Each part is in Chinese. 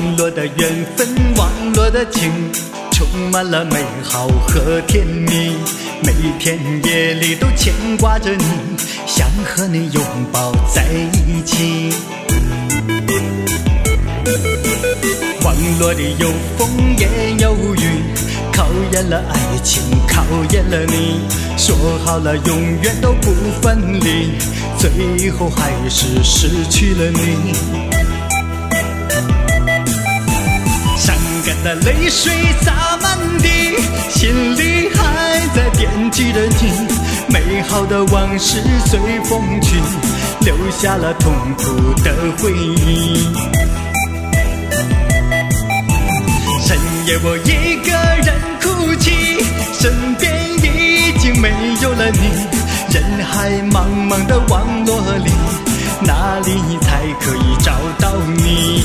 落的缘分，忘落的情，充满了美好和甜蜜。每天夜里都牵挂着你，想和你拥抱在一起。网络里有风也有雨，考验了爱情，考验了你。说好了永远都不分离，最后还是失去了你。伤感的泪水洒满地，心里还在惦记着你。美好的往事随风去，留下了痛苦的回忆。深夜我一个人哭泣，身边已经没有了你。人海茫茫的网络里，哪里才可以找到你？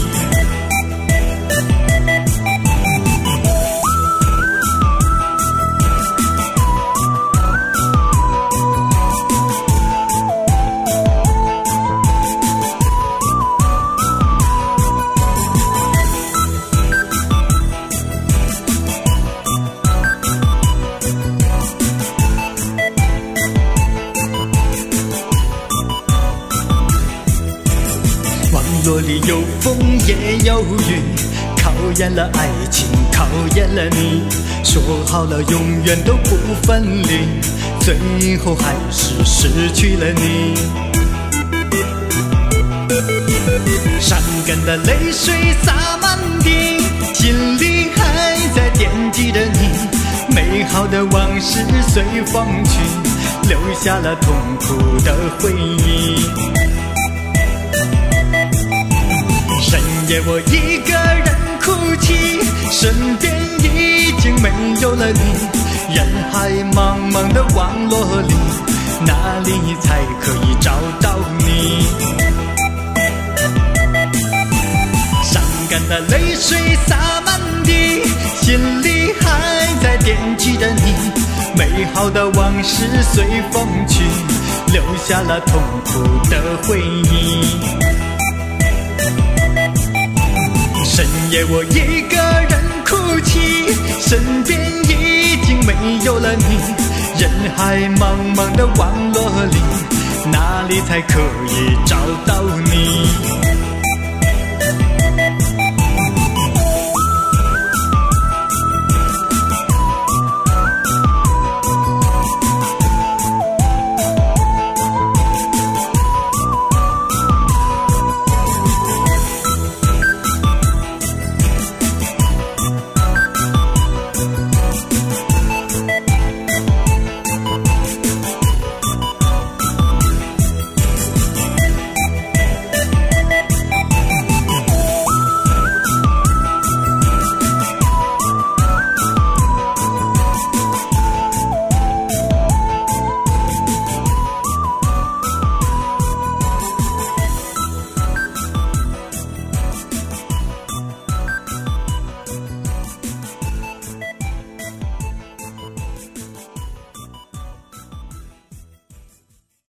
网络里有风也有雨，考验了爱情，考验了你。说好了永远都不分离，最后还是失去了你。伤感的泪水洒满地，心里还在惦记着你。美好的往事随风去，留下了痛苦的回忆。深夜我一个人哭泣，身边已经没有了你。人海茫茫的网络里，哪里才可以找到你？伤感的泪水洒满地，心里还在惦记着你。美好的往事随风去，留下了痛苦的回忆。深夜我一个人哭泣，身边已经没有了你。人海茫茫的网络里，哪里才可以找到你？